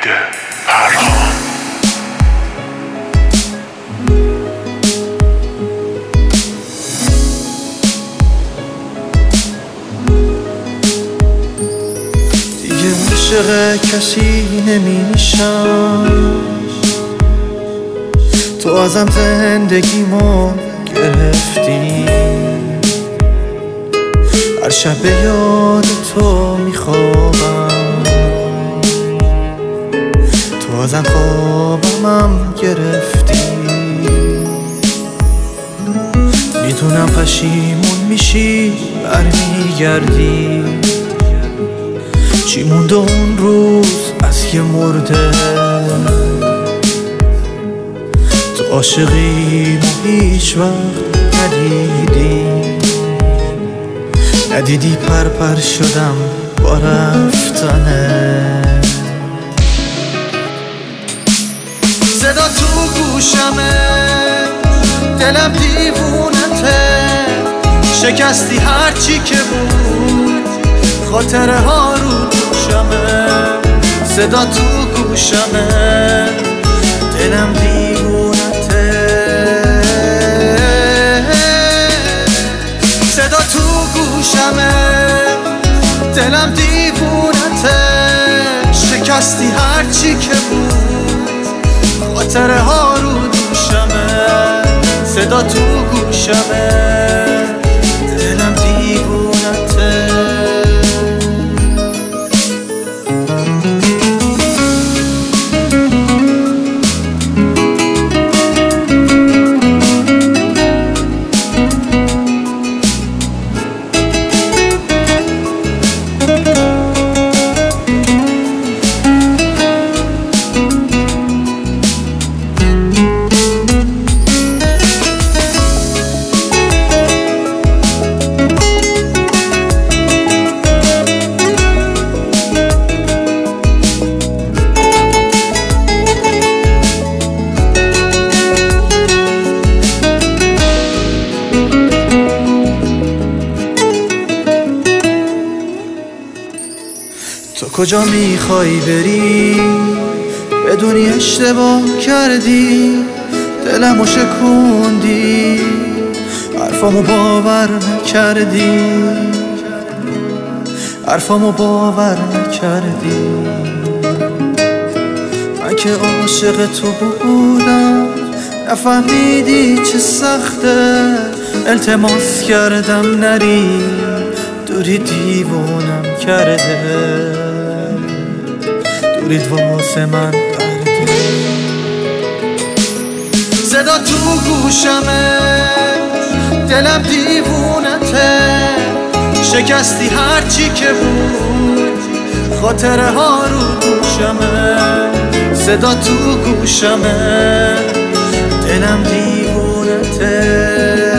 پرهام. دیگه عاشق کسی نمیشم، تو ازم زندگیمو گرفتی، هر شب به یاد تو میخوابم، تو ازم خوابمم گرفتی. میدونم پشیمون میشی برمیگردی، چی مونده اون روز از که مرده، تو عاشقی ما هیچ وقت ندیدی پر شدم با رفتنه، صدا تو گوشمه، دلم دیوونته، شکستی هرچی که بود، خاطره ها رو دوشمه، صدا تو گوشمه، دلم دیوونته، صدا تو گوشمه، دلم دیوونته، شکستی هرچی که بود، خاطره ها رو دوشمه، صدا تو گوشمه، دلم دیوونته. تو کجا میخوای بری؟ بدونی اشتباه کردی، دلمو شکوندی، حرفامو باور نکردی، حرفامو باور نکردی. من که عاشق تو بودم، نفهمیدی چه سخته، التماس کردم نری، دوری دیوونم کرده، دورید واسه من برده، صدا تو گوشمه، دلم دیوونته، شکستی هرچی که بود، خاطره ها رو دوشمه، صدا تو گوشمه، دلم دیوونته،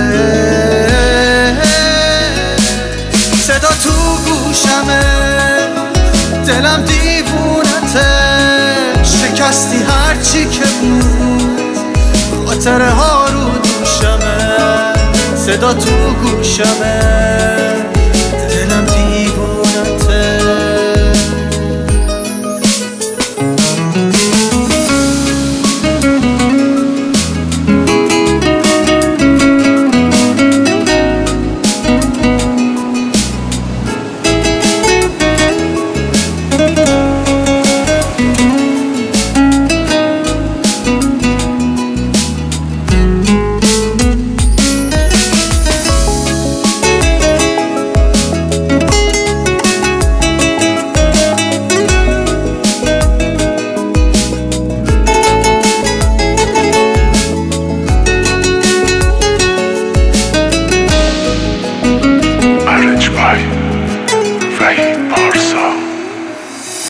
صدا تو گوشمه، دلم دیوونته، شکستی هرچی که بود، خاطره ها رو دوشمه، صدا تو گوشمه.